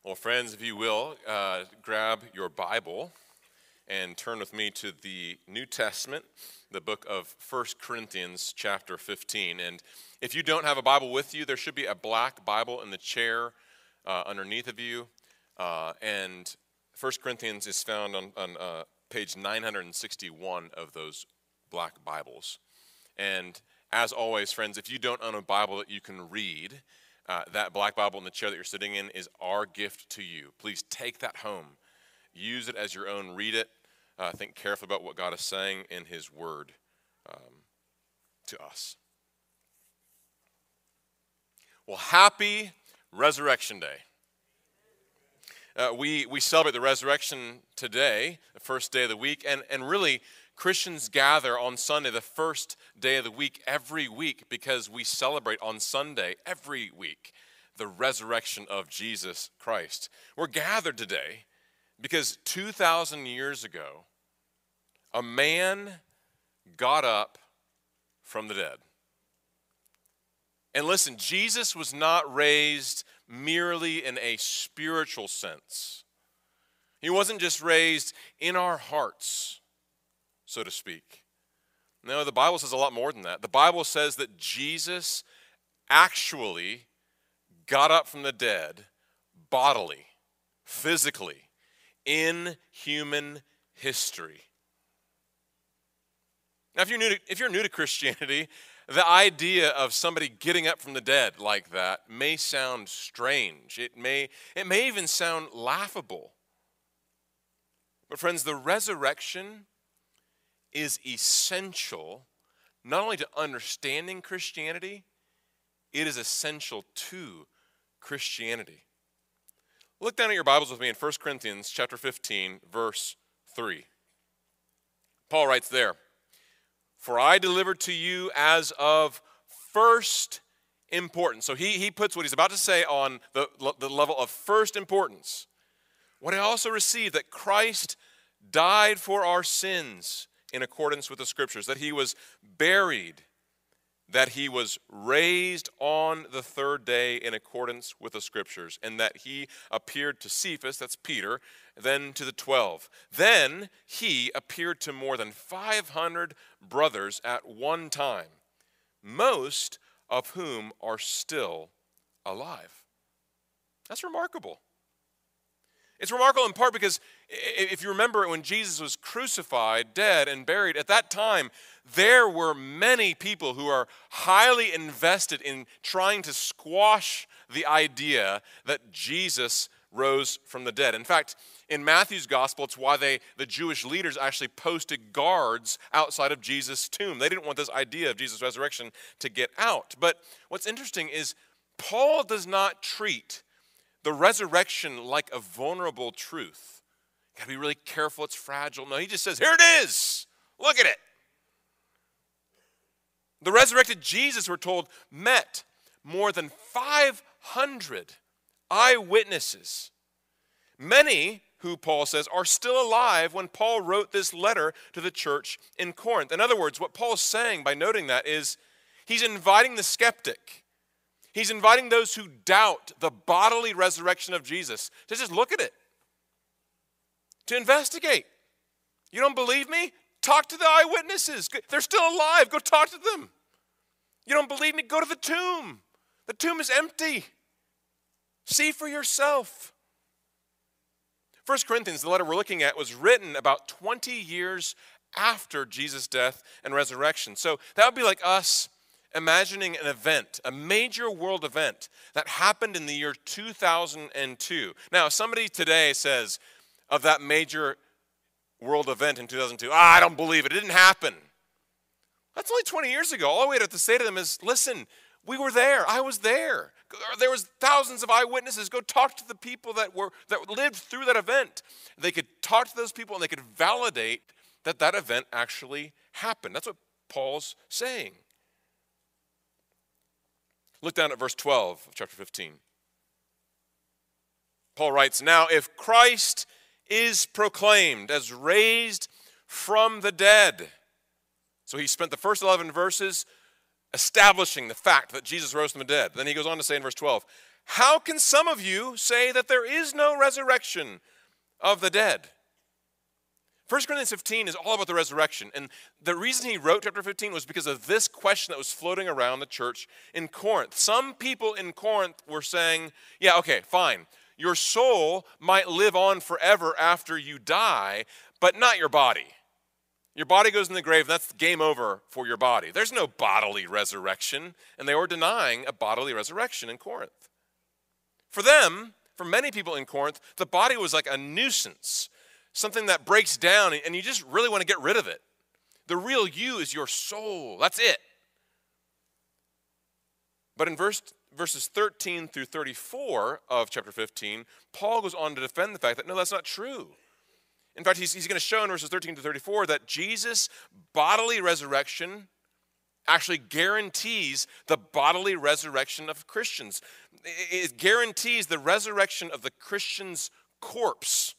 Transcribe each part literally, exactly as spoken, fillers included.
Well, friends, if you will, uh, grab your Bible and turn with me to the New Testament, the book of First Corinthians chapter fifteen. And if you don't have a Bible with you, there should be a black Bible in the chair uh, underneath of you. Uh, and First Corinthians is found on, on uh, page nine hundred sixty-one of those black Bibles. And as always, friends, if you don't own a Bible that you can read, Uh, that black Bible in the chair that you're sitting in is our gift to you. Please take that home. Use it as your own. Read it. Uh, think carefully about what God is saying in His Word um, to us. Well, happy Resurrection Day. Uh, we, we celebrate the resurrection today, the first day of the week, and, and really Christians gather on Sunday, the first day of the week, every week, because we celebrate on Sunday every week the resurrection of Jesus Christ. We're gathered today because two thousand years ago, a man got up from the dead. And listen, Jesus was not raised merely in a spiritual sense. He wasn't just raised in our hearts, so to speak. No, the Bible says a lot more than that. The Bible says that Jesus actually got up from the dead bodily, physically, in human history. Now, if you're new to, if you're new to Christianity, the idea of somebody getting up from the dead like that may sound strange. It may, it may even sound laughable. But friends, the resurrection is essential not only to understanding Christianity, it is essential to Christianity. Look down at your Bibles with me in First Corinthians chapter fifteen, verse three. Paul writes there, "For I delivered to you as of first importance." So he, he puts what he's about to say on the, the level of first importance. "What I also received, that Christ died for our sins in accordance with the Scriptures, that he was buried, that he was raised on the third day in accordance with the Scriptures, and that he appeared to Cephas," that's Peter, "then to the twelve. Then he appeared to more than five hundred brothers at one time, most of whom are still alive." That's remarkable. It's remarkable in part because if you remember when Jesus was crucified, dead, and buried, at that time, there were many people who are highly invested in trying to squash the idea that Jesus rose from the dead. In fact, in Matthew's gospel, it's why they, the Jewish leaders actually posted guards outside of Jesus' tomb. They didn't want this idea of Jesus' resurrection to get out. But what's interesting is Paul does not treat the resurrection like a vulnerable truth. You gotta be really careful, it's fragile. No, he just says, here it is. Look at it. The resurrected Jesus, we're told, met more than five hundred eyewitnesses. Many who, Paul says, are still alive when Paul wrote this letter to the church in Corinth. In other words, what Paul's saying by noting that is he's inviting the skeptic. He's inviting those who doubt the bodily resurrection of Jesus to just look at it, to investigate. You don't believe me? Talk to the eyewitnesses. They're still alive. Go talk to them. You don't believe me? Go to the tomb. The tomb is empty. See for yourself. First Corinthians, the letter we're looking at, was written about twenty years after Jesus' death and resurrection. So that would be like us imagining an event, a major world event that happened in the year two thousand two. Now, if somebody today says of that major world event in two thousand two, ah, I don't believe it, it didn't happen. That's only twenty years ago. All we have to say to them is, listen, we were there. I was there. There was thousands of eyewitnesses. Go talk to the people that were that lived through that event. They could talk to those people and they could validate that that event actually happened. That's what Paul's saying. Look down at verse twelve of chapter fifteen. Paul writes, "Now if Christ is proclaimed as raised from the dead." So he spent the first eleven verses establishing the fact that Jesus rose from the dead. Then he goes on to say in verse twelve, how can some of you say that there is no resurrection of the dead? First Corinthians fifteen is all about the resurrection. And the reason he wrote chapter fifteen was because of this question that was floating around the church in Corinth. Some people in Corinth were saying, yeah, okay, fine. Your soul might live on forever after you die, but not your body. Your body goes in the grave, and that's game over for your body. There's no bodily resurrection, and they were denying a bodily resurrection in Corinth. For them, for many people in Corinth, the body was like a nuisance, something that breaks down, and you just really want to get rid of it. The real you is your soul. That's it. But in verse, verses thirteen through thirty-four of chapter fifteen, Paul goes on to defend the fact that, no, that's not true. In fact, he's, he's going to show in verses thirteen to thirty-four that Jesus' bodily resurrection actually guarantees the bodily resurrection of Christians. It guarantees the resurrection of the Christian's corpse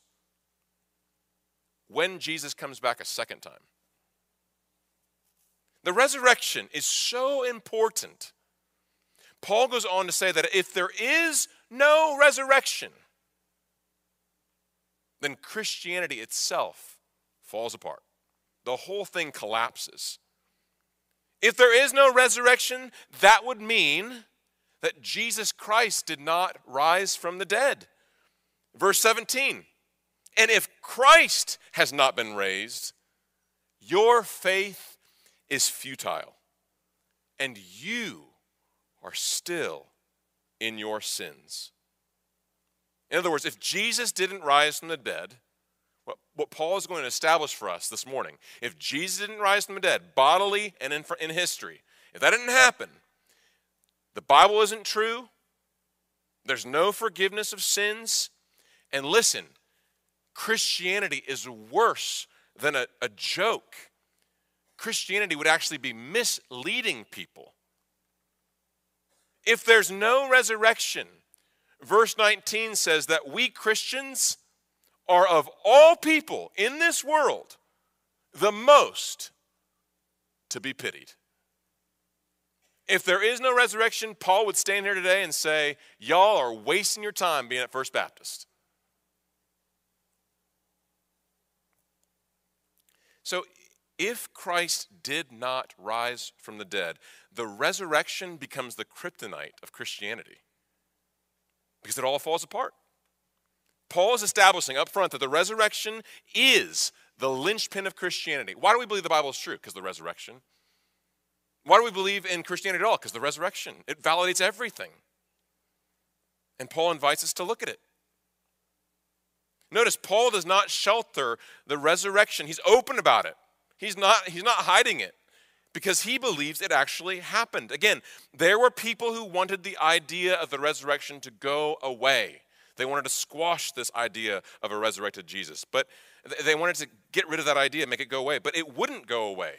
when Jesus comes back a second time. The resurrection is so important. Paul goes on to say that if there is no resurrection, then Christianity itself falls apart. The whole thing collapses. If there is no resurrection, that would mean that Jesus Christ did not rise from the dead. Verse seventeen, and if Christ has not been raised, your faith is futile, and you are still in your sins. In other words, if Jesus didn't rise from the dead, what, what Paul is going to establish for us this morning, if Jesus didn't rise from the dead, bodily and in, in history, if that didn't happen, the Bible isn't true, there's no forgiveness of sins, and listen, Christianity is worse than a, a joke. Christianity would actually be misleading people. If there's no resurrection, verse nineteen says that we Christians are of all people in this world the most to be pitied. If there is no resurrection, Paul would stand here today and say, y'all are wasting your time being at First Baptist. So if Christ did not rise from the dead, the resurrection becomes the kryptonite of Christianity because it all falls apart. Paul is establishing up front that the resurrection is the linchpin of Christianity. Why do we believe the Bible is true? Because of the resurrection. Why do we believe in Christianity at all? Because of the resurrection. It validates everything. And Paul invites us to look at it. Notice, Paul does not shelter the resurrection. He's open about it. He's not, he's not hiding it because he believes it actually happened. Again, there were people who wanted the idea of the resurrection to go away. They wanted to squash this idea of a resurrected Jesus. But they wanted to get rid of that idea, make it go away. But it wouldn't go away.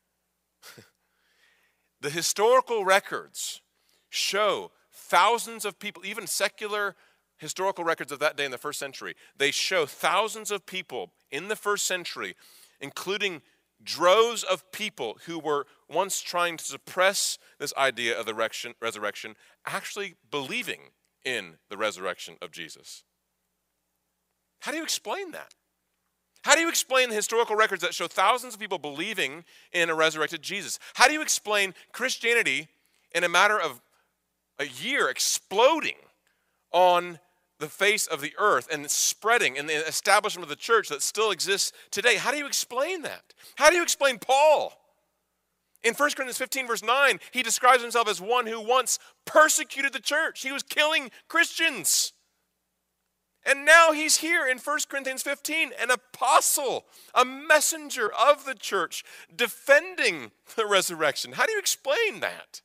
The historical records show thousands of people, even secular historical records of that day in the first century, they show thousands of people in the first century, including droves of people who were once trying to suppress this idea of the resurrection, actually believing in the resurrection of Jesus. How do you explain that? How do you explain the historical records that show thousands of people believing in a resurrected Jesus? How do you explain Christianity in a matter of a year exploding on the face of the earth and spreading in the establishment of the church that still exists today? How do you explain that? How do you explain Paul? In First Corinthians fifteen, verse nine, he describes himself as one who once persecuted the church. He was killing Christians. And now he's here in First Corinthians fifteen, an apostle, a messenger of the church, defending the resurrection. How do you explain that?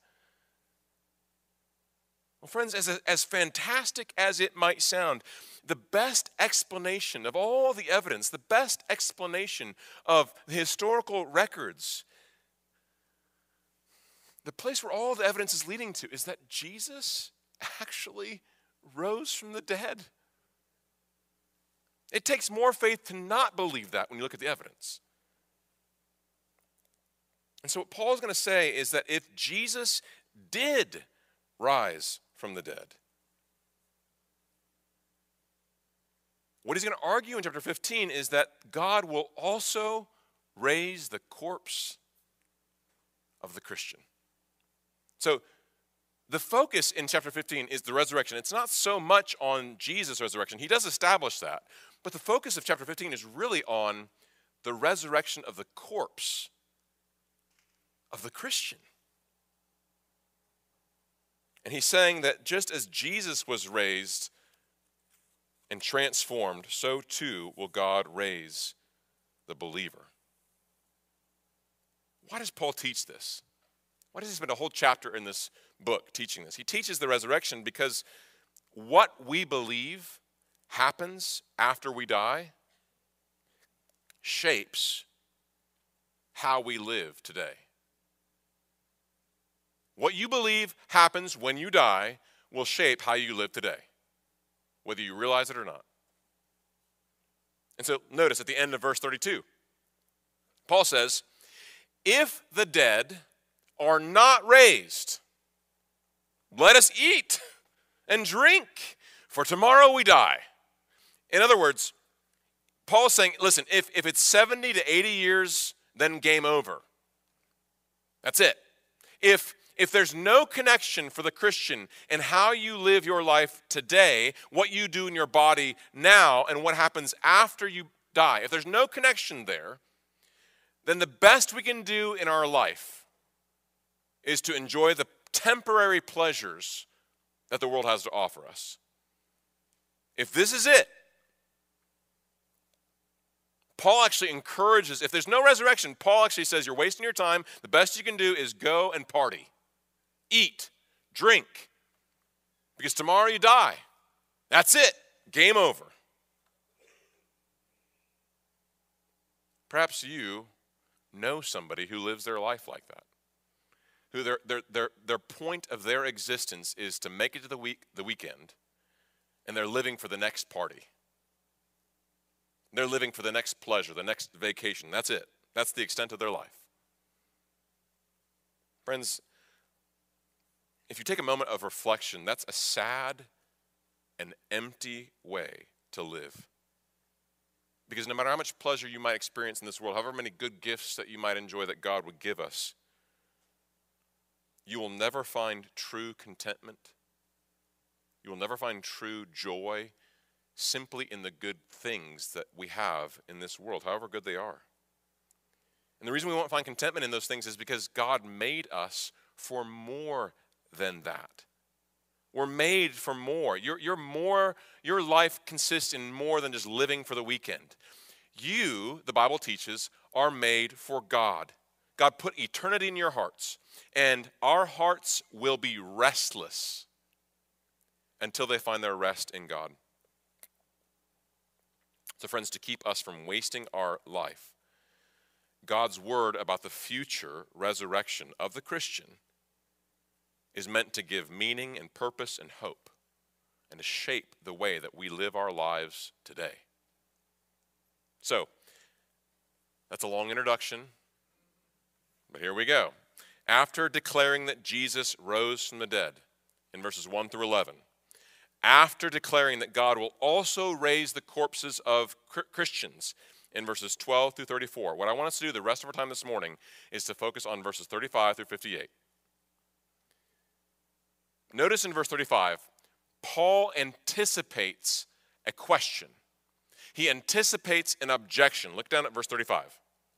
Well, friends, as, as fantastic as it might sound, the best explanation of all the evidence, the best explanation of the historical records, the place where all the evidence is leading to is that Jesus actually rose from the dead. It takes more faith to not believe that when you look at the evidence. And so what Paul is going to say is that if Jesus did rise from the dead, What he's going to argue in chapter fifteen is that God will also raise the corpse of the Christian. So the focus in chapter fifteen is the resurrection. It's not so much on Jesus' resurrection. He does establish that. But the focus of chapter fifteen is really on the resurrection of the corpse of the Christian. And he's saying that just as Jesus was raised and transformed, so too will God raise the believer. Why does Paul teach this? Why does he spend a whole chapter in this book teaching this? He teaches the resurrection because what we believe happens after we die shapes how we live today. What you believe happens when you die will shape how you live today, whether you realize it or not. And so notice at the end of verse thirty-two, Paul says, if the dead are not raised, let us eat and drink, for tomorrow we die. In other words, Paul's saying, listen, if, if it's seventy to eighty years, then game over. That's it. If, if there's no connection for the Christian in how you live your life today, what you do in your body now, and what happens after you die, if there's no connection there, then the best we can do in our life is to enjoy the temporary pleasures that the world has to offer us. If this is it, Paul actually encourages, if there's no resurrection, Paul actually says you're wasting your time. The best you can do is go and party, eat, drink, because tomorrow you die. That's it. Game over. Perhaps you know somebody who lives their life like that, who their, their, their, their point of their existence is to make it to the week, the weekend, and they're living for the next party. They're living for the next pleasure, the next vacation. That's it. That's the extent of their life. Friends, if you take a moment of reflection, that's a sad and empty way to live. Because no matter how much pleasure you might experience in this world, however many good gifts that you might enjoy that God would give us, you will never find true contentment. You will never find true joy simply in the good things that we have in this world, however good they are. And the reason we won't find contentment in those things is because God made us for more than that. We're made for more. You're, you're more. Your life consists in more than just living for the weekend. You, the Bible teaches, are made for God. God put eternity in your hearts, and our hearts will be restless until they find their rest in God. So friends, to keep us from wasting our life, God's word about the future resurrection of the Christian is meant to give meaning and purpose and hope and to shape the way that we live our lives today. So, that's a long introduction, but here we go. After declaring that Jesus rose from the dead in verses one through eleven, after declaring that God will also raise the corpses of Christians in verses twelve through thirty-four, what I want us to do the rest of our time this morning is to focus on verses thirty-five through fifty-eight. Notice in verse thirty-five, Paul anticipates a question. He anticipates an objection. Look down at verse thirty-five.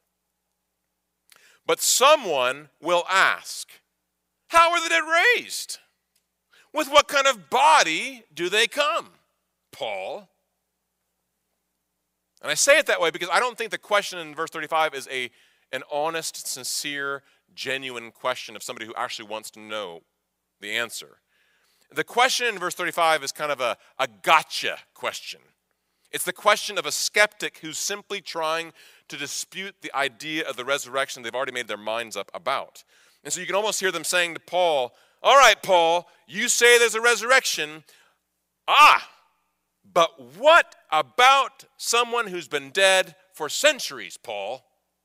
But someone will ask, how are the dead raised? With what kind of body do they come, Paul? And I say it that way because I don't think the question in verse thirty-five is a, an honest, sincere, genuine question of somebody who actually wants to know the answer. The question in verse thirty-five is kind of a, a gotcha question. It's the question of a skeptic who's simply trying to dispute the idea of the resurrection they've already made their minds up about. And so you can almost hear them saying to Paul, all right, Paul, you say there's a resurrection. Ah, but what about someone who's been dead for centuries, Paul?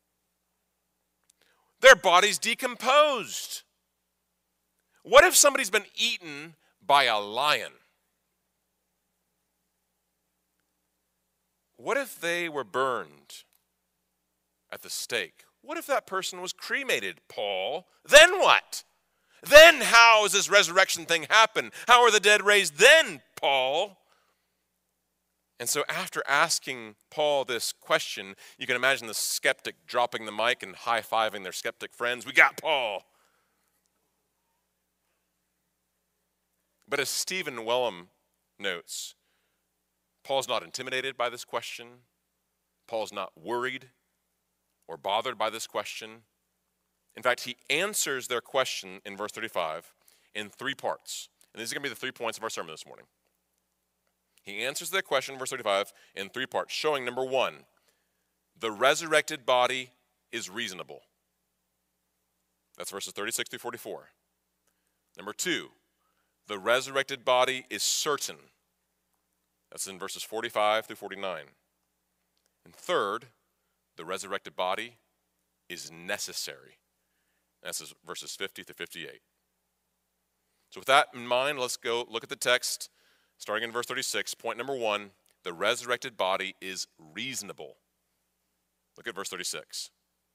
Their body's decomposed. What if somebody's been eaten by a lion? what if they were burned at the stake? What if that person was cremated, Paul? Then what? Then how does this resurrection thing happen? How are the dead raised then, Paul? And so after asking Paul this question, you can imagine the skeptic dropping the mic and high-fiving their skeptic friends. We got Paul. But as Stephen Wellum notes, Paul's not intimidated by this question. Paul's not worried or bothered by this question. In fact, he answers their question in verse thirty-five in three parts. And these are going to be the three points of our sermon this morning. He answers their question in verse thirty-five in three parts, showing, number one, the resurrected body is reasonable. That's verses thirty-six through forty-four. Number two, the resurrected body is certain. That's in verses forty-five through forty-nine. And third, the resurrected body is necessary. That's verses fifty through fifty-eight. So with that in mind, let's go look at the text, starting in verse thirty-six. Point number one, the resurrected body is reasonable. Look at verse thirty-six.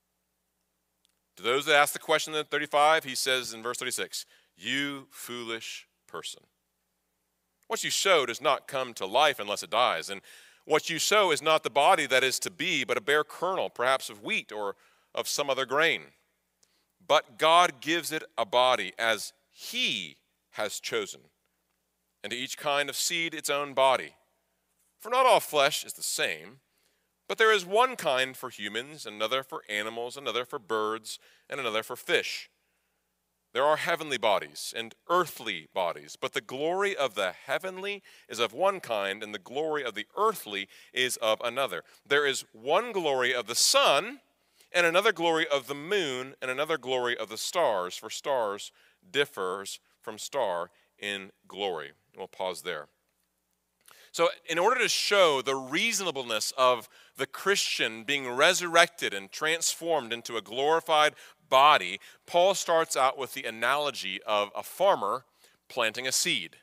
To those that ask the question in thirty-five, he says in verse thirty-six, you foolish person. What you sow does not come to life unless it dies. And what you sow is not the body that is to be, but a bare kernel, perhaps of wheat or of some other grain. But God gives it a body as he has chosen, and to each kind of seed its own body. For not all flesh is the same, but there is one kind for humans, another for animals, another for birds, and another for fish. There are heavenly bodies and earthly bodies, but the glory of the heavenly is of one kind, and the glory of the earthly is of another. There is one glory of the sun, and another glory of the moon, and another glory of the stars, for stars differs from star in glory. We'll pause there. So in order to show the reasonableness of the Christian being resurrected and transformed into a glorified body, Paul starts out with the analogy of a farmer planting a seed.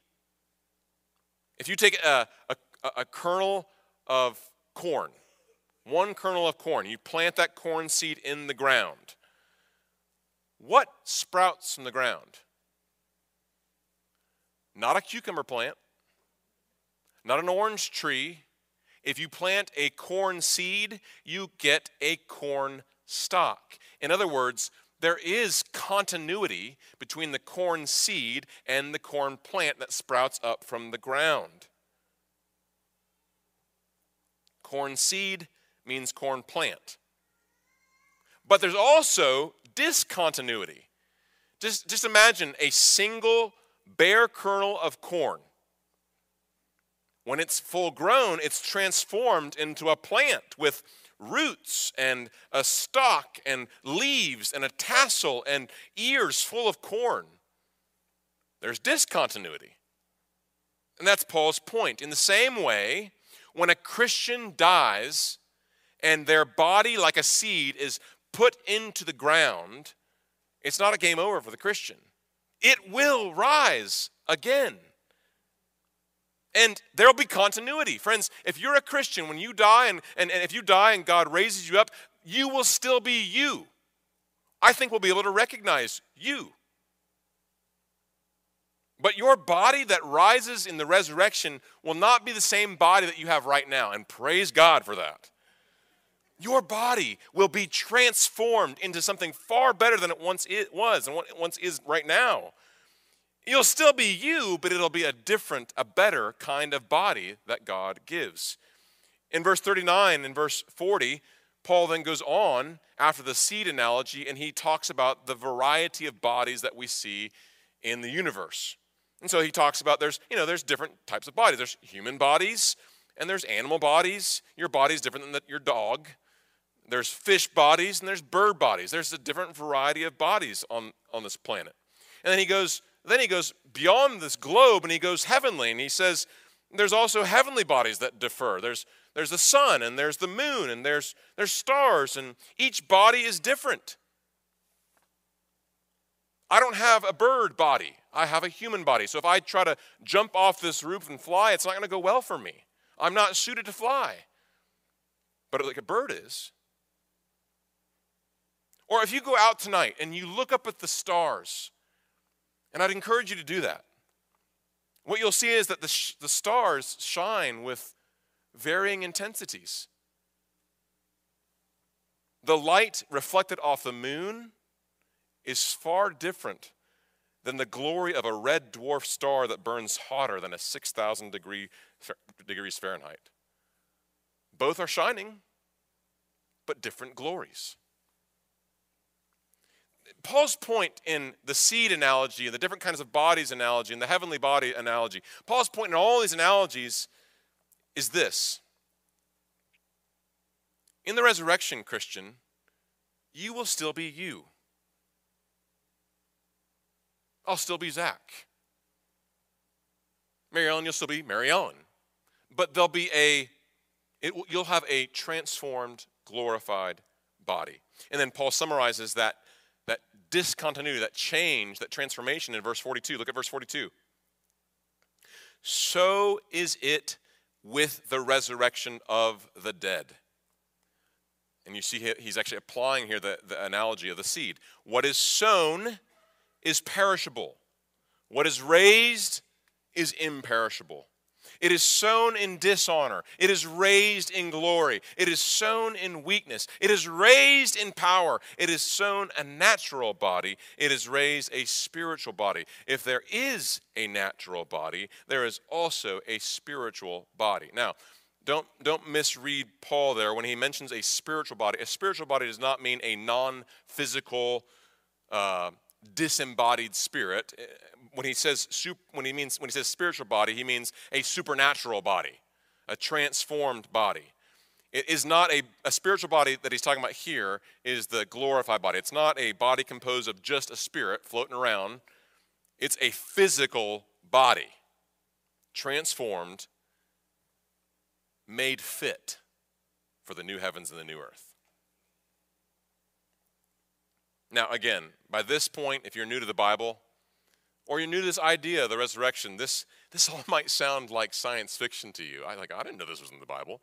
If you take a, a, a kernel of corn, one kernel of corn, you plant that corn seed in the ground, what sprouts from the ground? Not a cucumber plant, not an orange tree. If you plant a corn seed, you get a corn stalk. In other words, there is continuity between the corn seed and the corn plant that sprouts up from the ground. Corn seed means corn plant. But there's also discontinuity. Just, just imagine a single bare kernel of corn. When it's full grown, it's transformed into a plant with roots and a stalk and leaves and a tassel and ears full of corn. There's discontinuity. And that's Paul's point. In the same way, when a Christian dies and their body, like a seed, is put into the ground, it's not a game over for the Christian. It will rise again. And there'll be continuity. Friends, if you're a Christian, when you die, and, and, and if you die and God raises you up, you will still be you. I think we'll be able to recognize you. But your body that rises in the resurrection will not be the same body that you have right now, and praise God for that. Your body will be transformed into something far better than it once it was and what it once is right now. You'll still be you, but it'll be a different, a better kind of body that God gives. In verse thirty-nine and verse forty, Paul then goes on after the seed analogy, and he talks about the variety of bodies that we see in the universe. And so he talks about there's, you know, there's different types of bodies. There's human bodies, and there's animal bodies. Your body's different than the, your dog. There's fish bodies, and there's bird bodies. There's a different variety of bodies on, on this planet. And then he goes Then he goes beyond this globe and he goes heavenly, and he says there's also heavenly bodies that differ. There's, there's the sun and there's the moon and there's, there's stars, and each body is different. I don't have a bird body. I have a human body. So if I try to jump off this roof and fly, it's not going to go well for me. I'm not suited to fly. but like a bird is. Or if you go out tonight and you look up at the stars, and I'd encourage you to do that, what you'll see is that the, sh- the stars shine with varying intensities. The light reflected off the moon is far different than the glory of a red dwarf star that burns hotter than a six thousand degree, degrees Fahrenheit. Both are shining, but different glories. Paul's point in the seed analogy, and the different kinds of bodies analogy, and the heavenly body analogy, Paul's point in all these analogies is this. In the resurrection, Christian, you will still be you. I'll still be Zach. Mary Ellen, you'll still be Mary Ellen. But there'll be a, it, you'll have a transformed, glorified body. And then Paul summarizes that that discontinuity, that change, that transformation in verse forty-two. Look at verse forty-two. So is it with the resurrection of the dead. And you see he's actually applying here the, the analogy of the seed. What is sown is perishable. What is raised is imperishable. It is sown in dishonor. It is raised in glory. It is sown in weakness. It is raised in power. It is sown a natural body. It is raised a spiritual body. If there is a natural body, there is also a spiritual body. Now, don't, don't misread Paul there when he mentions a spiritual body. A spiritual body does not mean a non-physical, uh, disembodied spirit. When he says when he means when he says spiritual body, he means a supernatural body, a transformed body. It is not a, a spiritual body that he's talking about here is the glorified body. It's not a body composed of just a spirit floating around. It's a physical body, transformed, made fit for the new heavens and the new earth. Now, again, by this point, if you're new to the Bible, or you're new to this idea of the resurrection, this, this all might sound like science fiction to you. I like, I didn't know this was in the Bible.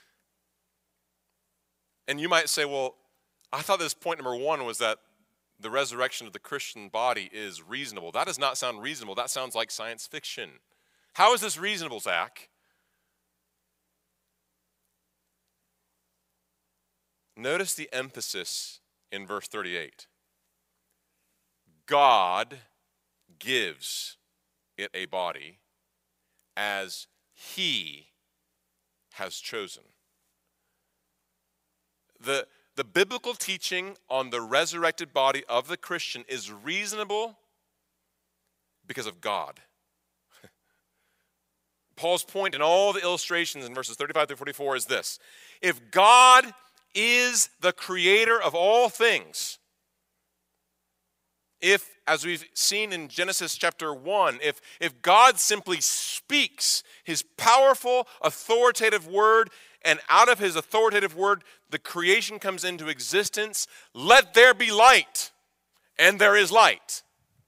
And you might say, well, I thought this point number one was that the resurrection of the Christian body is reasonable. That does not sound reasonable. That sounds like science fiction. How is this reasonable, Zach? Notice the emphasis in verse thirty-eight. God gives it a body as he has chosen. The, the biblical teaching on the resurrected body of the Christian is reasonable because of God. Paul's point in all the illustrations in verses thirty-five through forty-four is this. If God is the creator of all things, if, as we've seen in Genesis chapter one, if, if God simply speaks his powerful, authoritative word, and out of his authoritative word, the creation comes into existence, let there be light, and there is light.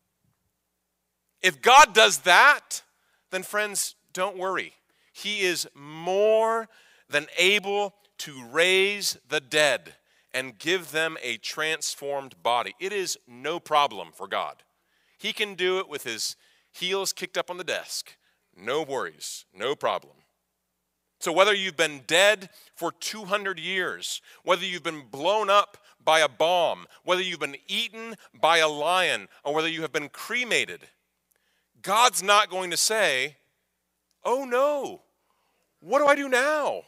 If God does that, then friends, don't worry. He is more than able to raise the dead and give them a transformed body. It is no problem for God. He can do it with his heels kicked up on the desk. No worries, no problem. So whether you've been dead for two hundred years, whether you've been blown up by a bomb, whether you've been eaten by a lion, or whether you have been cremated, God's not going to say, oh no, what do I do now?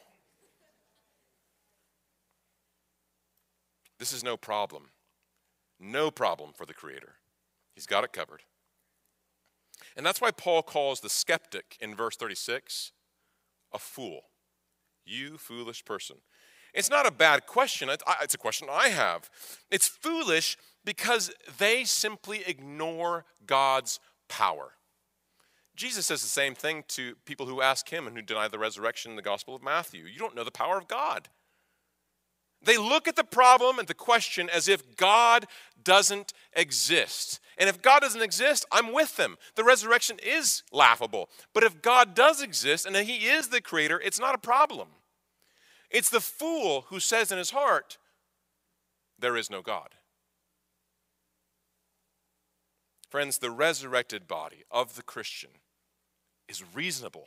This is no problem. No problem for the Creator. He's got it covered. And that's why Paul calls the skeptic in verse thirty-six a fool. You foolish person. It's not a bad question. It's a question I have. It's foolish because they simply ignore God's power. Jesus says the same thing to people who ask him and who deny the resurrection in the Gospel of Matthew. You don't know the power of God. They look at the problem and the question as if God doesn't exist. And if God doesn't exist, I'm with them. The resurrection is laughable. But if God does exist and he is the creator, it's not a problem. It's the fool who says in his heart, there is no God. Friends, the resurrected body of the Christian is reasonable.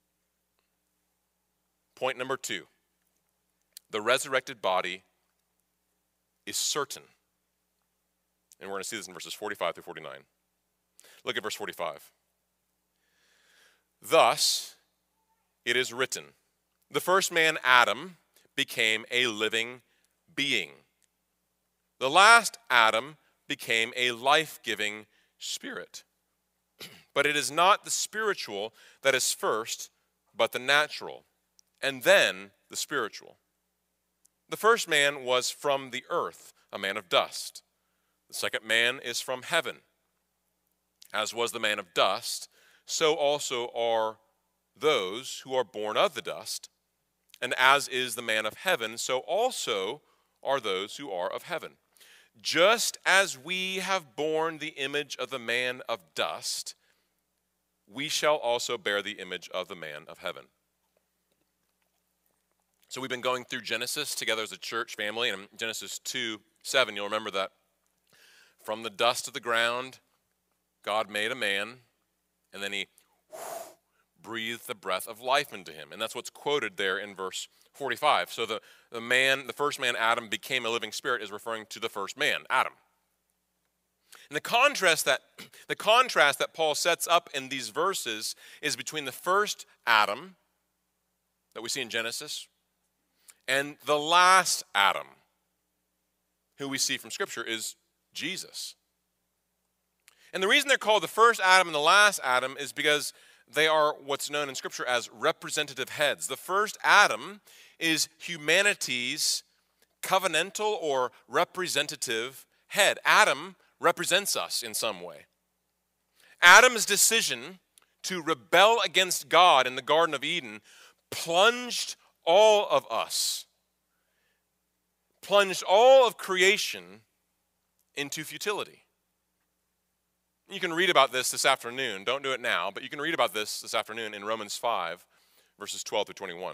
Point number two, the resurrected body is certain. And we're going to see this in verses forty-five through forty-nine. Look at verse forty-five. Thus, it is written, the first man, Adam, became a living being. The last Adam became a life-giving spirit. But it is not the spiritual that is first, but the natural, and then the spiritual. The first man was from the earth, a man of dust. The second man is from heaven. As was the man of dust, so also are those who are born of the dust. And as is the man of heaven, so also are those who are of heaven. Just as we have borne the image of the man of dust, we shall also bear the image of the man of heaven. So we've been going through Genesis together as a church family, and in Genesis two seven, you'll remember that from the dust of the ground, God made a man, and then he breathed the breath of life into him. And that's what's quoted there in verse forty-five. So the, the man, the first man, Adam, became a living spirit is referring to the first man, Adam. And the contrast that the contrast that Paul sets up in these verses is between the first Adam that we see in Genesis and the last Adam, who we see from Scripture is Jesus. And the reason they're called the first Adam and the last Adam is because they are what's known in Scripture as representative heads. The first Adam is humanity's covenantal or representative head. Adam represents us in some way. Adam's decision to rebel against God in the Garden of Eden plunged all of us, plunged all of creation into futility. You can read about this this afternoon. Don't do it now, but you can read about this this afternoon in Romans five, verses twelve through twenty-one.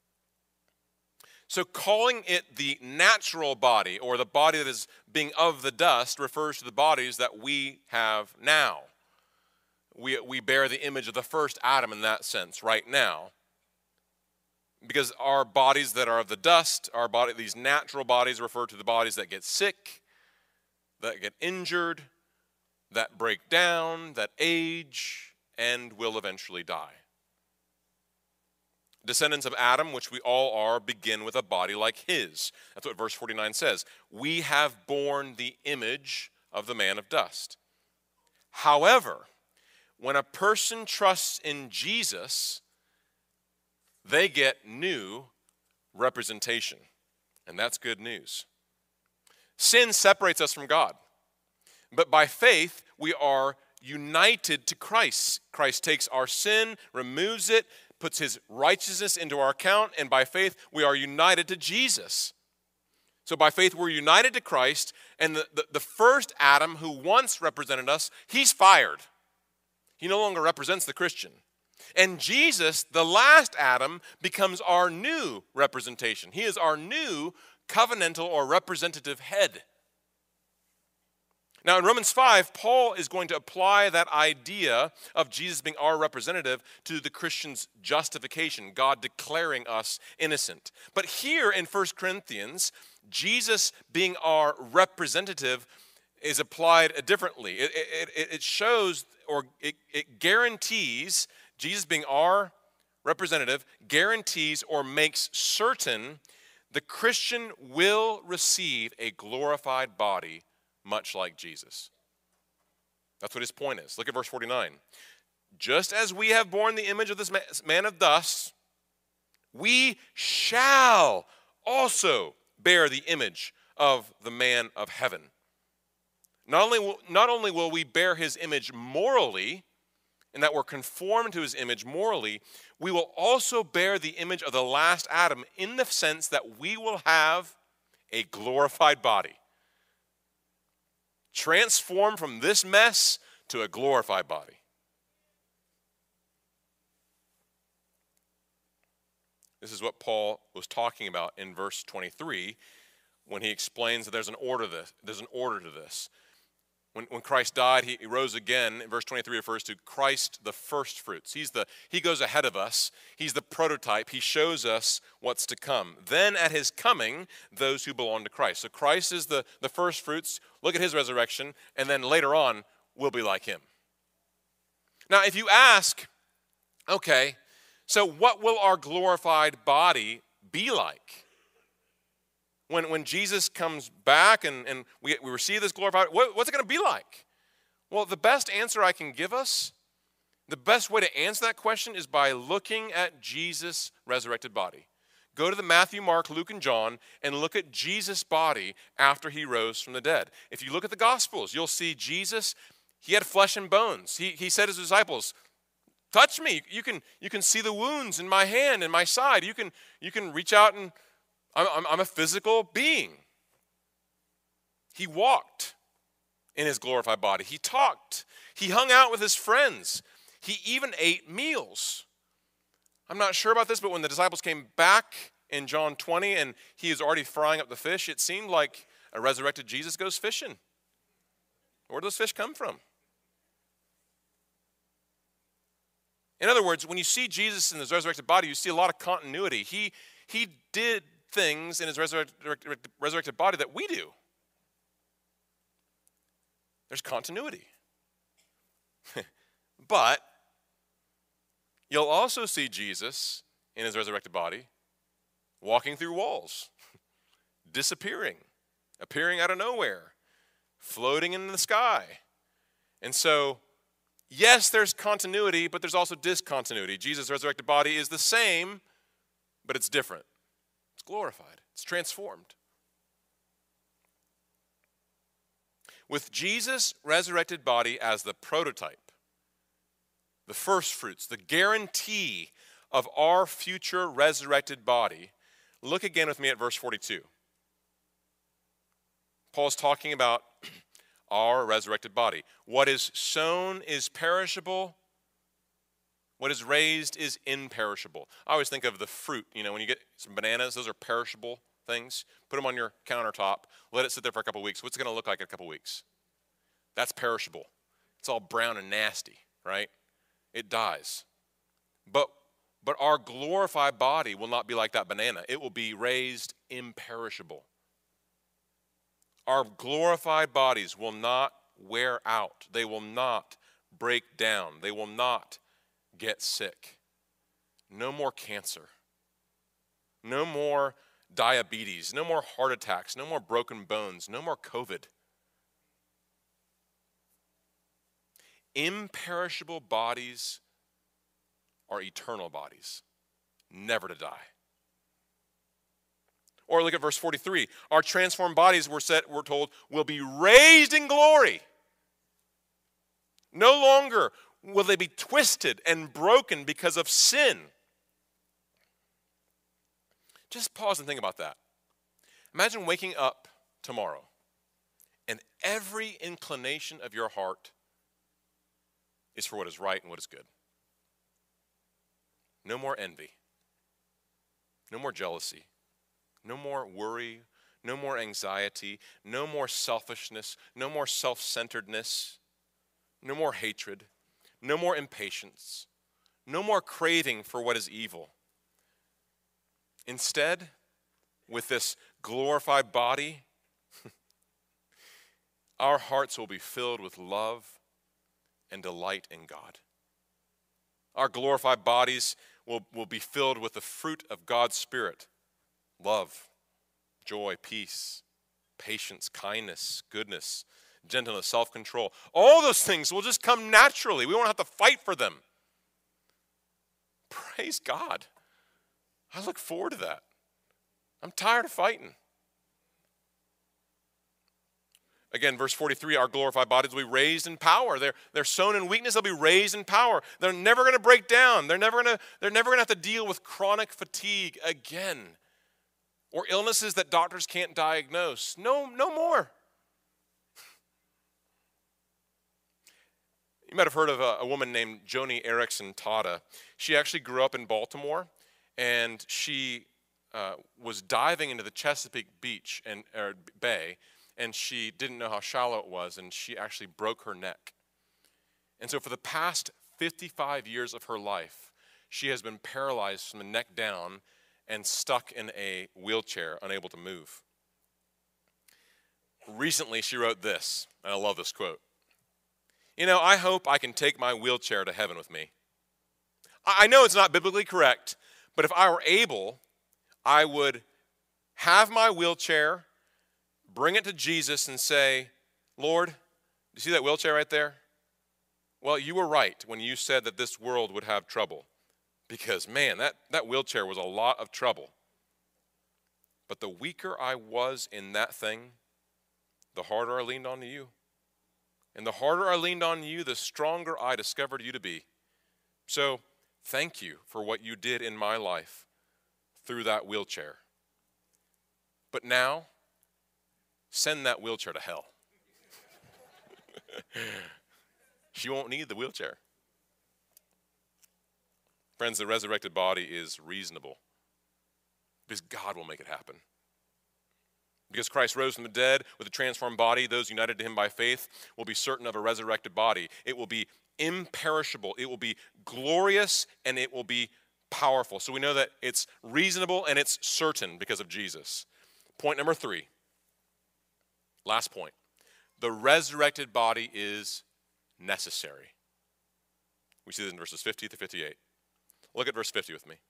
So calling it the natural body, or the body that is being of the dust, refers to the bodies that we have now. We, we bear the image of the first Adam in that sense right now. Because our bodies that are of the dust, our body, these natural bodies refer to the bodies that get sick, that get injured, that break down, that age, and will eventually die. Descendants of Adam, which we all are, begin with a body like his. That's what verse forty-nine says. We have borne the image of the man of dust. However, when a person trusts in Jesus, they get new representation. And that's good news. Sin separates us from God. But by faith, we are united to Christ. Christ takes our sin, removes it, puts his righteousness into our account, and by faith, we are united to Jesus. So by faith, we're united to Christ, and the, the, the first Adam who once represented us, he's fired. He no longer represents the Christian. And Jesus, the last Adam, becomes our new representation. He is our new covenantal or representative head. Now in Romans five, Paul is going to apply that idea of Jesus being our representative to the Christian's justification, God declaring us innocent. But here in First Corinthians, Jesus being our representative is applied differently. It, it, it shows or it, it guarantees, Jesus being our representative, guarantees or makes certain the Christian will receive a glorified body much like Jesus. That's what his point is. Look at verse forty-nine. Just as we have borne the image of this man of dust, we shall also bear the image of the man of heaven. Not only will, not only will we bear his image morally, in that we're conformed to his image morally, we will also bear the image of the last Adam in the sense that we will have a glorified body. Transformed from this mess to a glorified body. This is what Paul was talking about in verse twenty-three when he explains that there's an order to this. There's an order to this. When, when Christ died, he, he rose again. In verse twenty-three refers to Christ, the first fruits. He's the, he goes ahead of us. He's the prototype. He shows us what's to come. Then at his coming, those who belong to Christ. So Christ is the, the first fruits. Look at his resurrection. And then later on, we'll be like him. Now, if you ask, okay, so what will our glorified body be like? When, when Jesus comes back and, and we, we receive this glorified, what, what's it going to be like? Well, the best answer I can give us, the best way to answer that question is by looking at Jesus' resurrected body. Go to the Matthew, Mark, Luke, and John and look at Jesus' body after he rose from the dead. If you look at the Gospels, you'll see Jesus, he had flesh and bones. He, he said to his disciples, touch me. You can, you can see the wounds in my hand and my side. You can, you can reach out and I'm, I'm a physical being. He walked in his glorified body. He talked. He hung out with his friends. He even ate meals. I'm not sure about this, but when the disciples came back in John twenty and he was already frying up the fish, it seemed like a resurrected Jesus goes fishing. Where do those fish come from? In other words, when you see Jesus in his resurrected body, you see a lot of continuity. He, he did things in his resurrected, resurrected body that we do. There's continuity. But you'll also see Jesus in his resurrected body walking through walls, disappearing, appearing out of nowhere, floating in the sky. And so, yes, there's continuity, but there's also discontinuity. Jesus' resurrected body is the same, but it's different. It's glorified. It's transformed. With Jesus' resurrected body as the prototype, the first fruits, the guarantee of our future resurrected body, look again with me at verse forty-two. Paul's talking about our resurrected body. What is sown is perishable. What is raised is imperishable. I always think of the fruit. You know, when you get some bananas, those are perishable things. Put them on your countertop. Let it sit there for a couple weeks. What's it going to look like in a couple weeks? That's perishable. It's all brown and nasty, right? It dies. But, but our glorified body will not be like that banana. It will be raised imperishable. Our glorified bodies will not wear out. They will not break down. They will not get sick. No more cancer. No more diabetes. No more heart attacks. No more broken bones. No more COVID. Imperishable bodies are eternal bodies, never to die. Or look at verse forty-three. Our transformed bodies, we're, set, we're told, will be raised in glory. No longer will they be twisted and broken because of sin. Just pause and think about that. Imagine waking up tomorrow and every inclination of your heart is for what is right and what is good. No more envy. No more jealousy. No more worry. No more anxiety. No more selfishness. No more self-centeredness. No more hatred. No more impatience. No more craving for what is evil. Instead, with this glorified body, our hearts will be filled with love and delight in God. Our glorified bodies will, will be filled with the fruit of God's Spirit. Love, joy, peace, patience, kindness, goodness, gentleness, self-control. All those things will just come naturally. We won't have to fight for them. Praise God. I look forward to that. I'm tired of fighting. Again, verse forty-three, our glorified bodies will be raised in power. They're, they're sown in weakness, they'll be raised in power. They're never going to break down. They're never going to, they're never going to have to deal with chronic fatigue again or illnesses that doctors can't diagnose. No, no more. You might have heard of a, a woman named Joni Eareckson Tada. She actually grew up in Baltimore, and she uh, was diving into the Chesapeake Beach and or Bay, and she didn't know how shallow it was, and she actually broke her neck. And so for the past fifty-five years of her life, she has been paralyzed from the neck down and stuck in a wheelchair, unable to move. Recently, she wrote this, and I love this quote. You know, I hope I can take my wheelchair to heaven with me. I know it's not biblically correct, but if I were able, I would have my wheelchair, bring it to Jesus and say, Lord, do you see that wheelchair right there? Well, you were right when you said that this world would have trouble. Because, man, that, that wheelchair was a lot of trouble. But the weaker I was in that thing, the harder I leaned on you. And the harder I leaned on you, the stronger I discovered you to be. So, thank you for what you did in my life through that wheelchair. But now, send that wheelchair to hell. She won't need the wheelchair. Friends, the resurrected body is reasonable because God will make it happen. Because Christ rose from the dead with a transformed body, those united to him by faith will be certain of a resurrected body. It will be imperishable, it will be glorious, and it will be powerful. So we know that it's reasonable and it's certain because of Jesus. Point number three, last point. The resurrected body is necessary. We see this in verses fifty to fifty-eight. Look at verse fifty with me.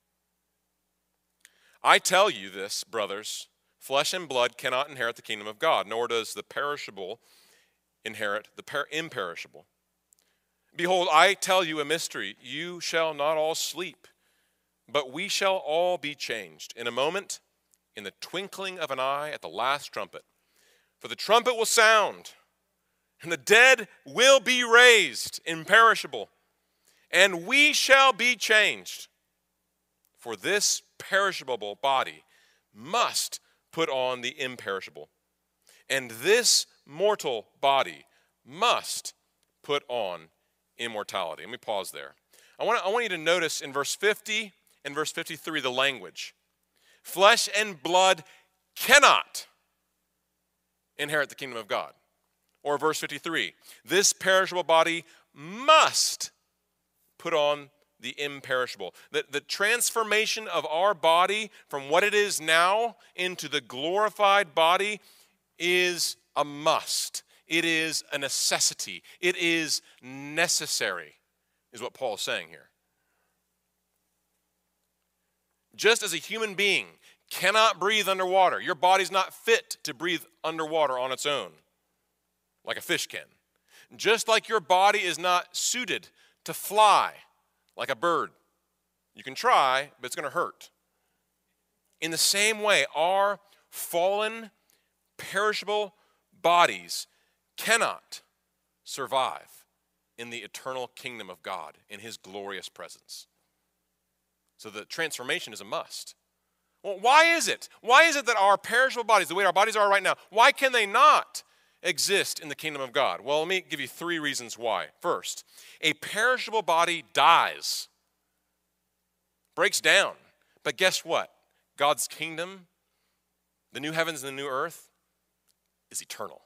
I tell you this, brothers, flesh and blood cannot inherit the kingdom of God, nor does the perishable inherit the per- imperishable. Behold, I tell you a mystery. You shall not all sleep, but we shall all be changed in a moment, in the twinkling of an eye, at the last trumpet. For the trumpet will sound, and the dead will be raised imperishable, and we shall be changed. For this perishable body must put on the imperishable, and this mortal body must put on immortality. Let me pause there. I want, I want you to notice in verse fifty and verse fifty-three the language. Flesh and blood cannot inherit the kingdom of God. Or verse fifty-three, this perishable body must put on the imperishable. The, the transformation of our body from what it is now into the glorified body is a must. It is a necessity. It is necessary, is what Paul is saying here. Just as a human being cannot breathe underwater, your body's not fit to breathe underwater on its own, like a fish can. Just like your body is not suited to fly like a bird. You can try, but it's going to hurt. In the same way, our fallen, perishable bodies cannot survive in the eternal kingdom of God, in his glorious presence. So the transformation is a must. Well, why is it? Why is it that our perishable bodies, the way our bodies are right now, why can they not exist in the kingdom of God? Well, let me give you three reasons why. First, a perishable body dies, breaks down. But guess what? God's kingdom, the new heavens and the new earth, is eternal.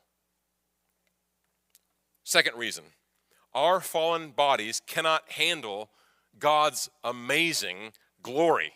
Second reason, our fallen bodies cannot handle God's amazing glory.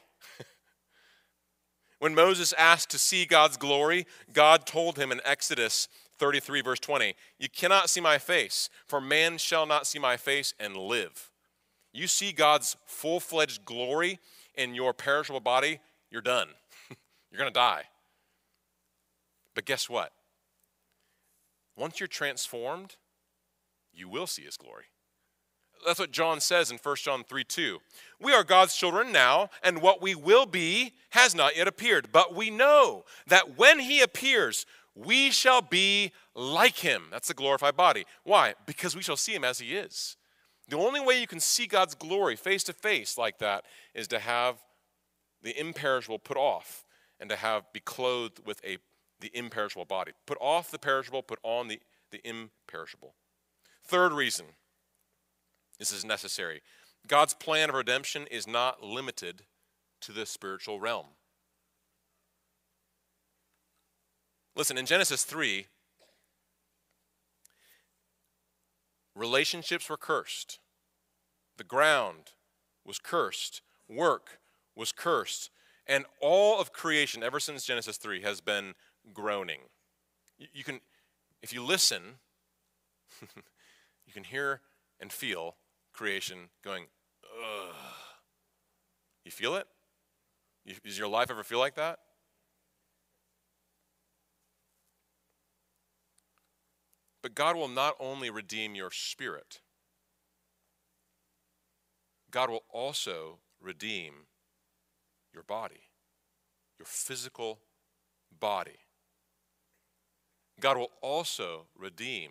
When Moses asked to see God's glory, God told him in Exodus thirty-three, verse twenty, you cannot see my face, for man shall not see my face and live. You see God's full-fledged glory in your perishable body, you're done. You're going to die. But guess what? Once you're transformed, you will see his glory. That's what John says in First John three two. We are God's children now, and what we will be has not yet appeared. But we know that when he appears, we shall be like him. That's the glorified body. Why? Because we shall see him as he is. The only way you can see God's glory face to face like that is to have the imperishable put off and to have be clothed with a the imperishable body. Put off the perishable, put on the, the imperishable. Third reason this is necessary. God's plan of redemption is not limited to the spiritual realm. Listen, in Genesis three, relationships were cursed. The ground was cursed. Work was cursed. And all of creation, ever since Genesis three, has been groaning. You, you can, if you listen, you can hear and feel creation going, ugh. You feel it? You, does your life ever feel like that? But God will not only redeem your spirit, God will also redeem your body, your physical body. God will also redeem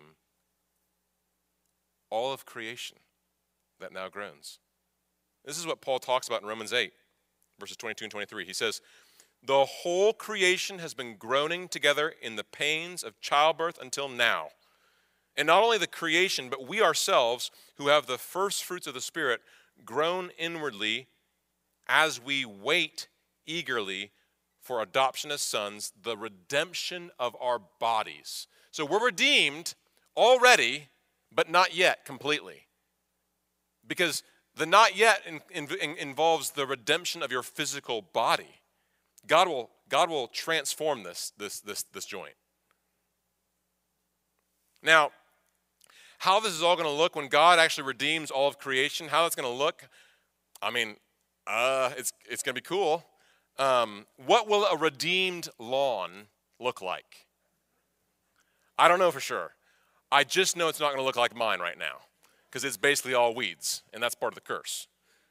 all of creation that now groans. This is what Paul talks about in Romans eight, verses twenty-two and twenty-three. He says, the whole creation has been groaning together in the pains of childbirth until now. And not only the creation, but we ourselves, who have the first fruits of the Spirit, groan inwardly as we wait eagerly for adoption as sons, the redemption of our bodies. So we're redeemed already, but not yet completely. Because the not yet in, in, involves the redemption of your physical body. God will, God will transform this, this, this, this joint. Now, how this is all going to look when God actually redeems all of creation, how that's going to look, I mean, uh, it's, it's going to be cool. Um, what will a redeemed lawn look like? I don't know for sure. I just know it's not going to look like mine right now because it's basically all weeds, and that's part of the curse.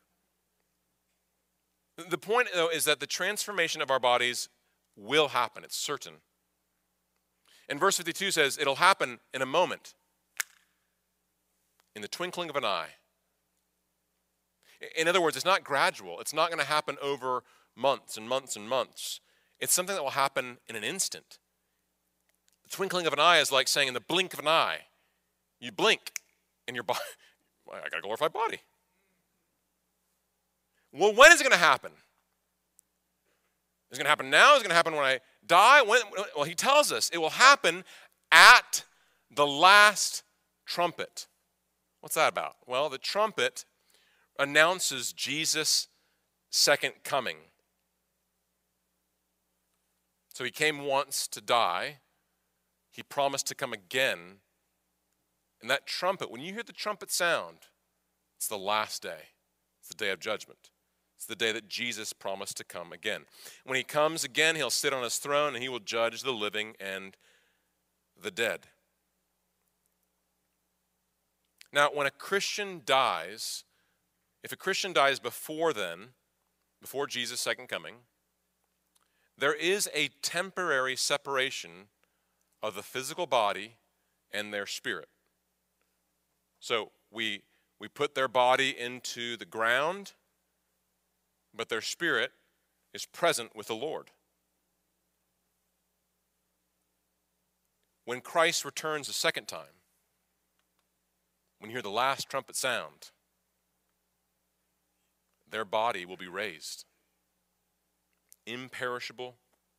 The point, though, is that the transformation of our bodies will happen. It's certain. And verse fifty-two says it'll happen in a moment, in the twinkling of an eye. In other words, it's not gradual. It's not going to happen over months and months and months. It's something that will happen in an instant. The twinkling of an eye is like saying in the blink of an eye. You blink and your body, well, I got a glorified body. Well, when is it going to happen? Is it going to happen now? Is it going to happen when I die? When, well, he tells us it will happen at the last trumpet. What's that about? Well, the trumpet announces Jesus' second coming. So he came once to die. He promised to come again. And that trumpet, when you hear the trumpet sound, it's the last day. It's the day of judgment. It's the day that Jesus promised to come again. When he comes again, he'll sit on his throne and he will judge the living and the dead. Now, when a Christian dies, if a Christian dies before then, before Jesus' second coming, there is a temporary separation of the physical body and their spirit. So we, we put their body into the ground, but their spirit is present with the Lord. When Christ returns a second time, when you hear the last trumpet sound, their body will be raised. Imperishable,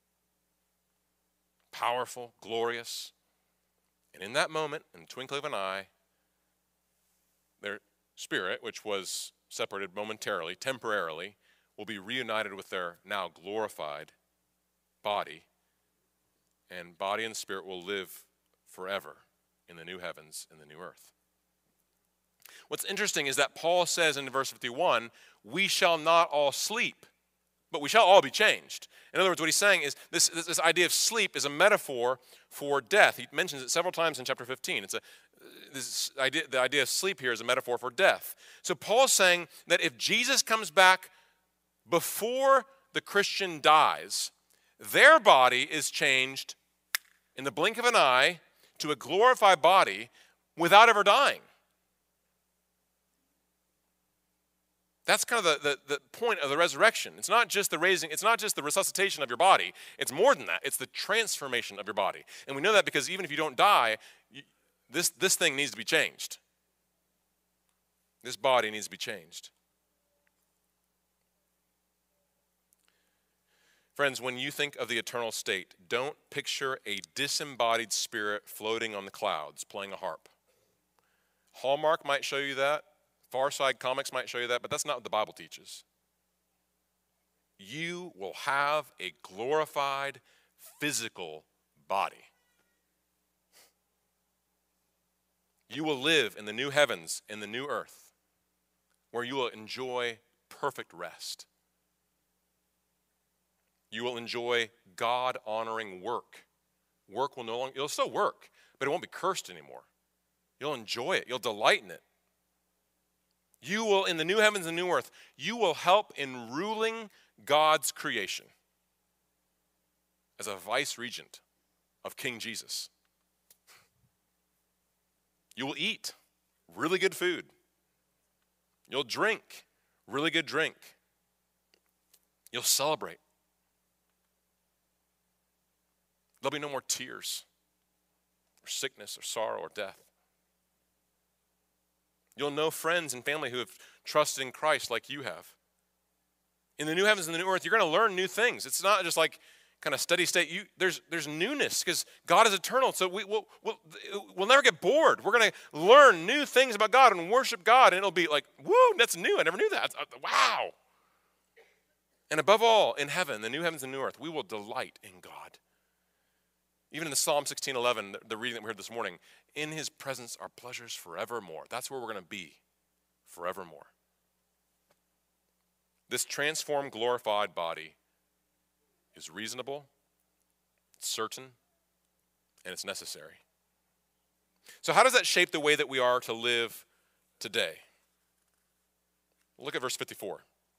powerful, glorious. And in that moment, in the twinkling of an eye, their spirit, which was separated momentarily, temporarily, will be reunited with their now glorified body. And body and spirit will live forever in the new heavens and the new earth. What's interesting is that Paul says in verse fifty-one, we shall not all sleep, but we shall all be changed. In other words, what he's saying is this, this, this idea of sleep is a metaphor for death. He mentions it several times in chapter fifteen. It's a, this idea, the idea of sleep here is a metaphor for death. So Paul's saying that if Jesus comes back before the Christian dies, their body is changed in the blink of an eye to a glorified body without ever dying. That's kind of the, the, the point of the resurrection. It's not just the raising, it's not just the resuscitation of your body. It's more than that. It's the transformation of your body. And we know that because even if you don't die, you, this, this thing needs to be changed. This body needs to be changed. Friends, when you think of the eternal state, don't picture a disembodied spirit floating on the clouds playing a harp. Hallmark might show you that. Far Side Comics might show you that, but that's not what the Bible teaches. You will have a glorified physical body. You will live in the new heavens and the new earth, where you will enjoy perfect rest. You will enjoy God-honoring work. Work will no longer, you'll still work, but it won't be cursed anymore. You'll enjoy it. You'll delight in it. You will, in the new heavens and new earth, you will help in ruling God's creation as a vice regent of King Jesus. You will eat really good food. You'll drink really good drink. You'll celebrate. There'll be no more tears or sickness or sorrow or death. You'll know friends and family who have trusted in Christ like you have. In the new heavens and the new earth, you're going to learn new things. It's not just like kind of steady state. You, there's, there's newness because God is eternal. So we, we'll, we'll, we'll never get bored. We're going to learn new things about God and worship God. And it'll be like, woo, that's new. I never knew that. Wow. And above all, in heaven, the new heavens and new earth, we will delight in God. Even in the Psalm sixteen eleven, the, the reading that we heard this morning, in his presence are pleasures forevermore. That's where we're going to be forevermore. This transformed, glorified body is reasonable, it's certain, and it's necessary. So how does that shape the way that we are to live today? Look at verse fifty-four.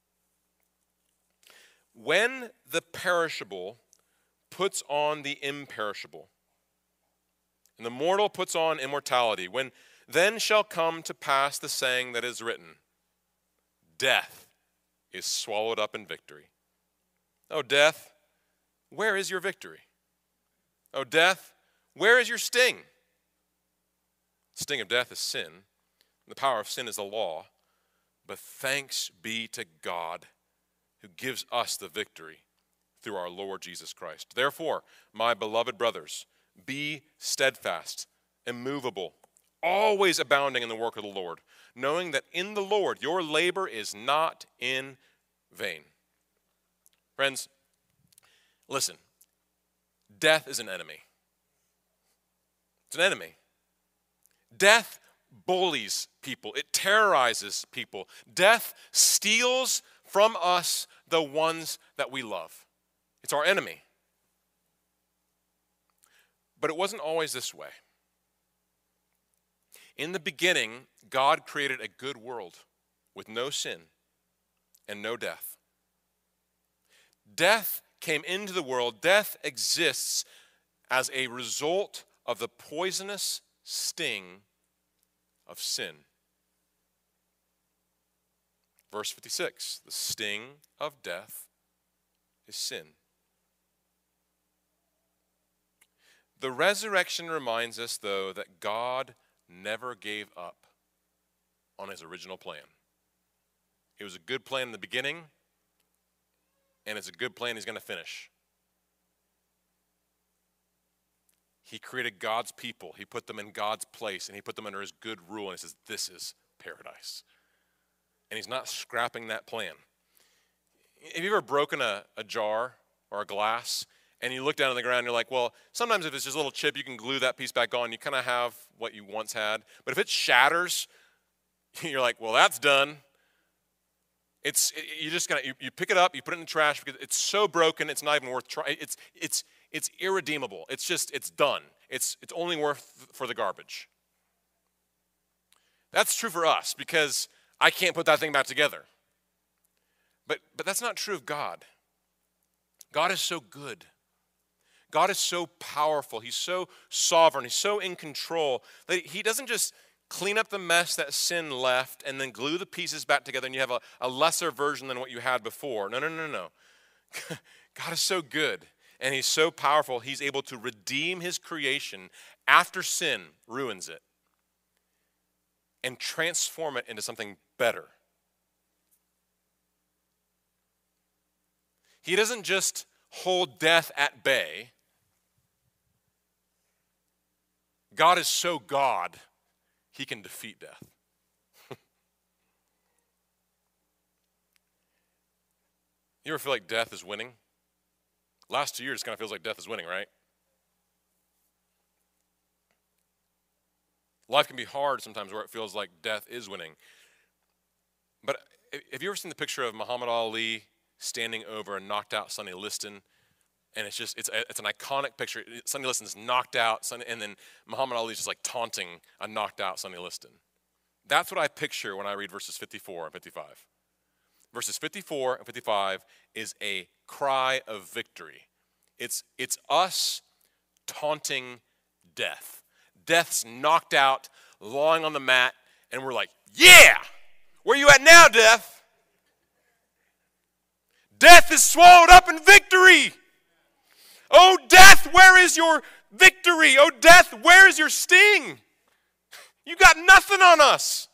When the perishable puts on the imperishable, and the mortal puts on immortality, when then shall come to pass the saying that is written, death is swallowed up in victory. O death, where is your victory? O death, where is your sting? The sting of death is sin, and the power of sin is the law, but thanks be to God who gives us the victory through our Lord Jesus Christ. Therefore, my beloved brothers, be steadfast, immovable, always abounding in the work of the Lord, knowing that in the Lord your labor is not in vain. Friends, listen, death is an enemy. It's an enemy. Death bullies people. It terrorizes people. Death steals from us the ones that we love. It's our enemy. But it wasn't always this way. In the beginning, God created a good world with no sin and no death. Death came into the world. Death exists as a result of the poisonous sting of sin. Verse fifty-six, the sting of death is sin. The resurrection reminds us, though, that God never gave up on his original plan. It was a good plan in the beginning, and it's a good plan he's going to finish. He created God's people. He put them in God's place, and he put them under his good rule, and he says, this is paradise. And he's not scrapping that plan. Have you ever broken a, a jar or a glass, and you look down on the ground and you're like, well, sometimes if it's just a little chip, you can glue that piece back on. You kind of have what you once had. But if it shatters, you're like, well, that's done. It's it, you just kind of you, you pick it up, you put it in the trash because it's so broken, it's not even worth trying. It's it's it's irredeemable. It's just it's done. It's it's only worth for the garbage. That's true for us because I can't put that thing back together. But but that's not true of God. God is so good. God is so powerful. He's so sovereign. He's so in control that he doesn't just clean up the mess that sin left and then glue the pieces back together and you have a, a lesser version than what you had before. No, no, no, no. God is so good and he's so powerful. He's able to redeem his creation after sin ruins it and transform it into something better. He doesn't just hold death at bay. God is so God, he can defeat death. You ever feel like death is winning? Last two years kind of feels like death is winning, right? Life can be hard sometimes where it feels like death is winning. But have you ever seen the picture of Muhammad Ali standing over a knocked out Sonny Liston? And it's just, it's a, it's an iconic picture. Sonny Liston's knocked out, Sonny, and then Muhammad Ali's just like taunting a knocked out Sonny Liston. That's what I picture when I read verses fifty-four and fifty-five. Verses fifty-four and fifty-five is a cry of victory. It's, it's us taunting death. Death's knocked out, lying on the mat, and we're like, yeah! Where you at now, death? Death is swallowed up in victory. Oh, death, where is your victory? Oh, death, where is your sting? You got nothing on us.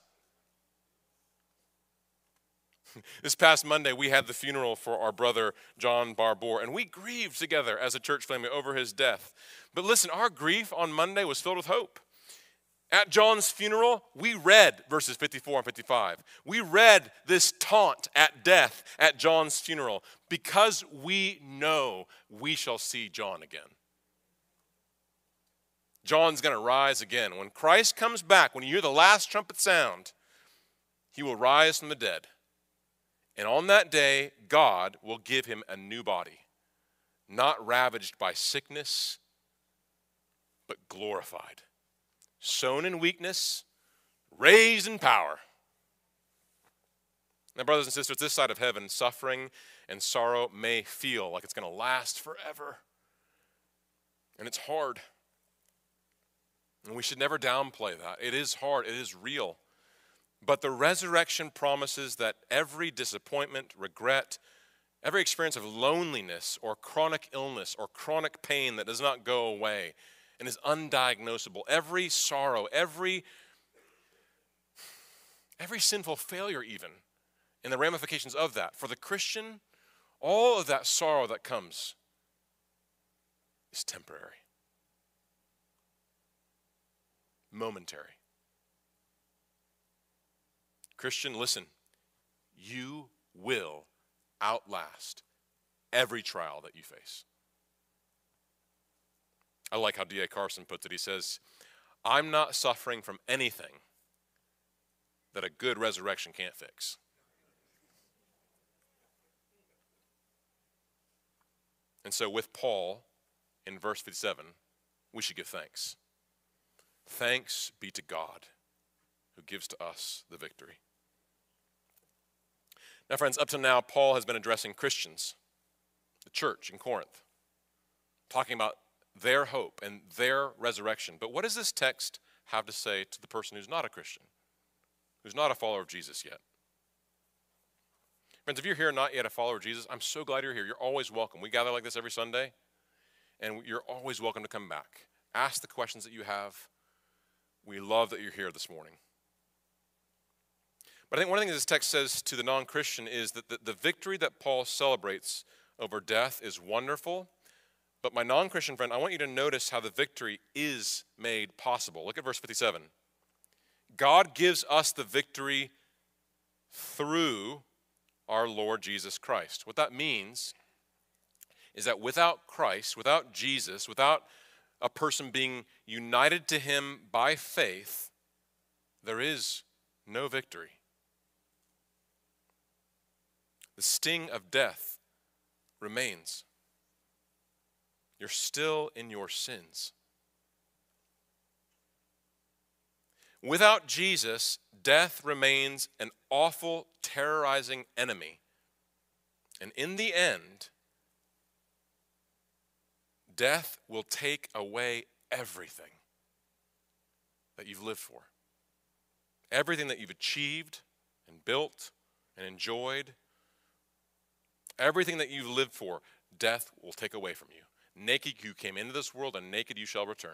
This past Monday, we had the funeral for our brother, John Barbour, and we grieved together as a church family over his death. But listen, our grief on Monday was filled with hope. At John's funeral, we read verses fifty-four and fifty-five. We read this taunt at death at John's funeral because we know we shall see John again. John's going to rise again. When Christ comes back, when you hear the last trumpet sound, he will rise from the dead. And on that day, God will give him a new body, not ravaged by sickness, but glorified. Sown in weakness, raised in power. Now, brothers and sisters, this side of heaven, suffering and sorrow may feel like it's going to last forever. And it's hard. And we should never downplay that. It is hard. It is real. But the resurrection promises that every disappointment, regret, every experience of loneliness or chronic illness or chronic pain that does not go away and is undiagnosable, every sorrow, every, every sinful failure even, and the ramifications of that, for the Christian, all of that sorrow that comes is temporary, momentary. Christian, listen, you will outlast every trial that you face. I like how D A Carson puts it. He says, I'm not suffering from anything that a good resurrection can't fix. And so with Paul, in verse fifty-seven, we should give thanks. Thanks be to God who gives to us the victory. Now, friends, up to now, Paul has been addressing Christians, the church in Corinth, talking about their hope and their resurrection. But what does this text have to say to the person who's not a Christian, who's not a follower of Jesus yet? Friends, if you're here not yet a follower of Jesus, I'm so glad you're here. You're always welcome. We gather like this every Sunday, and you're always welcome to come back. Ask the questions that you have. We love that you're here this morning. But I think one of the things this text says to the non-Christian is that the, the victory that Paul celebrates over death is wonderful. But my non-Christian friend, I want you to notice how the victory is made possible. Look at verse fifty-seven. God gives us the victory through our Lord Jesus Christ. What that means is that without Christ, without Jesus, without a person being united to him by faith, there is no victory. The sting of death remains. You're still in your sins. Without Jesus, death remains an awful, terrorizing enemy. And in the end, death will take away everything that you've lived for. Everything that you've achieved and built and enjoyed. Everything that you've lived for, death will take away from you. Naked you came into this world, and naked you shall return.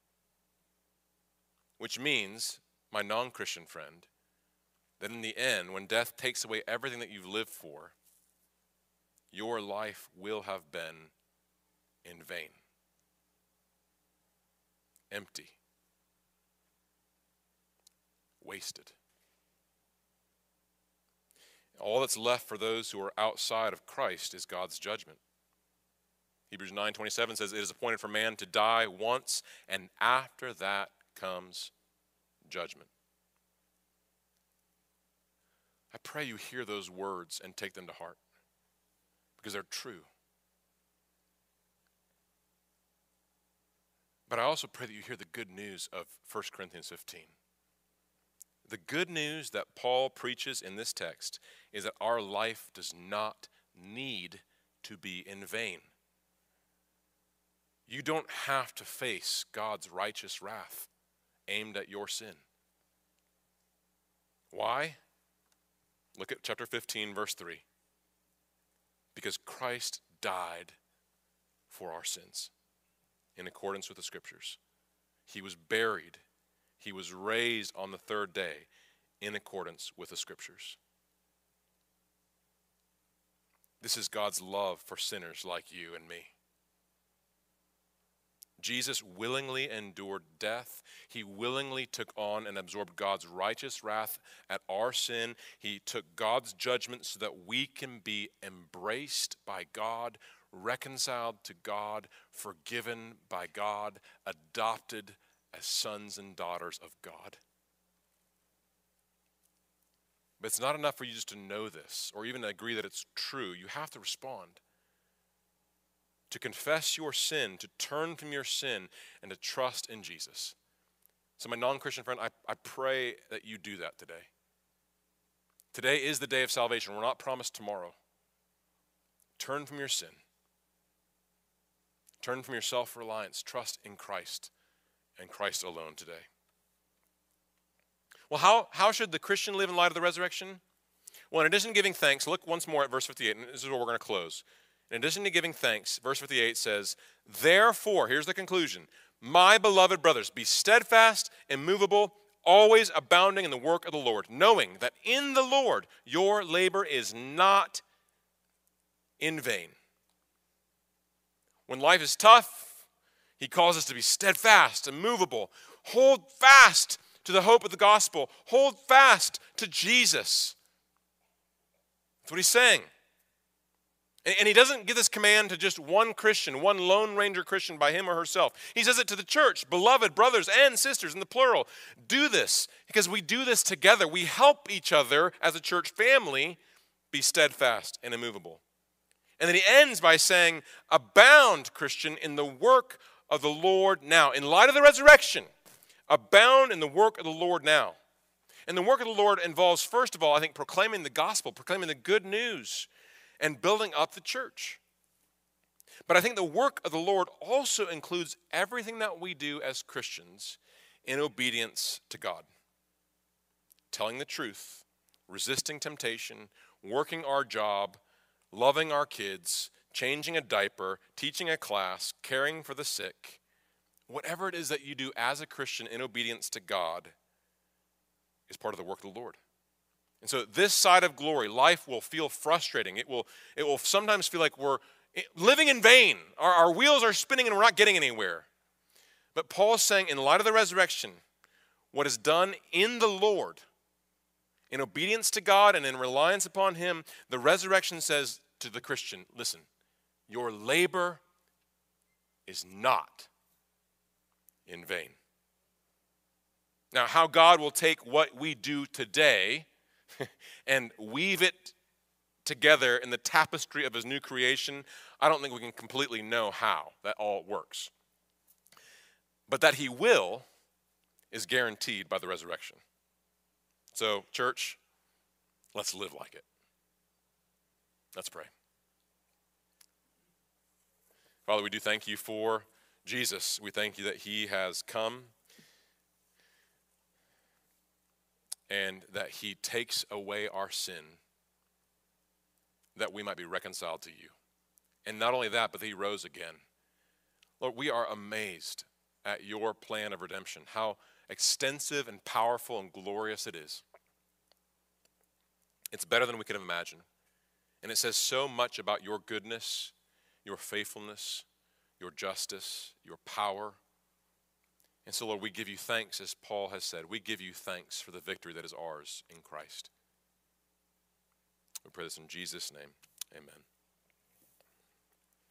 Which means, my non-Christian friend, that in the end, when death takes away everything that you've lived for, your life will have been in vain, empty, wasted. All that's left for those who are outside of Christ is God's judgment. Hebrews nine twenty-seven says, it is appointed for man to die once, and after that comes judgment. I pray you hear those words and take them to heart, because they're true. But I also pray that you hear the good news of First Corinthians fifteen. The good news that Paul preaches in this text is that our life does not need to be in vain. You don't have to face God's righteous wrath aimed at your sin. Why? Look at chapter fifteen, verse three. Because Christ died for our sins in accordance with the Scriptures. He was buried. He was raised on the third day in accordance with the Scriptures. This is God's love for sinners like you and me. Jesus willingly endured death. He willingly took on and absorbed God's righteous wrath at our sin. He took God's judgment so that we can be embraced by God, reconciled to God, forgiven by God, adopted as sons and daughters of God. But it's not enough for you just to know this or even to agree that it's true. You have to respond. To confess your sin, to turn from your sin, and to trust in Jesus. So my non-Christian friend, I, I pray that you do that today. Today is the day of salvation. We're not promised tomorrow. Turn from your sin. Turn from your self-reliance. Trust in Christ and Christ alone today. Well, how, how should the Christian live in light of the resurrection? Well, in addition to giving thanks, look once more at verse fifty-eight, and this is where we're going to close. In addition to giving thanks, verse fifty-eight says, therefore, here's the conclusion, my beloved brothers, be steadfast, immovable, always abounding in the work of the Lord, knowing that in the Lord your labor is not in vain. When life is tough, he calls us to be steadfast, immovable, hold fast to the hope of the gospel, hold fast to Jesus. That's what he's saying. And he doesn't give this command to just one Christian, one Lone Ranger Christian by him or herself. He says it to the church, beloved brothers and sisters in the plural. Do this because we do this together. We help each other as a church family be steadfast and immovable. And then he ends by saying, abound, Christian, in the work of the Lord now. In light of the resurrection, abound in the work of the Lord now. And the work of the Lord involves, first of all, I think, proclaiming the gospel, proclaiming the good news, and building up the church. But I think the work of the Lord also includes everything that we do as Christians in obedience to God. Telling the truth, resisting temptation, working our job, loving our kids, changing a diaper, teaching a class, caring for the sick. Whatever it is that you do as a Christian in obedience to God is part of the work of the Lord. And so this side of glory, life will feel frustrating. It will, it will sometimes feel like we're living in vain. Our, our wheels are spinning and we're not getting anywhere. But Paul is saying, in light of the resurrection, what is done in the Lord, in obedience to God and in reliance upon him, the resurrection says to the Christian, listen, your labor is not in vain. Now, how God will take what we do today and weave it together in the tapestry of his new creation, I don't think we can completely know how that all works. But that he will is guaranteed by the resurrection. So, church, let's live like it. Let's pray. Father, we do thank you for Jesus. We thank you that he has come and that he takes away our sin that we might be reconciled to you. And not only that, but that he rose again. Lord, we are amazed at your plan of redemption, how extensive and powerful and glorious it is. It's better than we could have imagined. And it says so much about your goodness, your faithfulness, your justice, your power. And so, Lord, we give you thanks, as Paul has said. We give you thanks for the victory that is ours in Christ. We pray this in Jesus' name. Amen.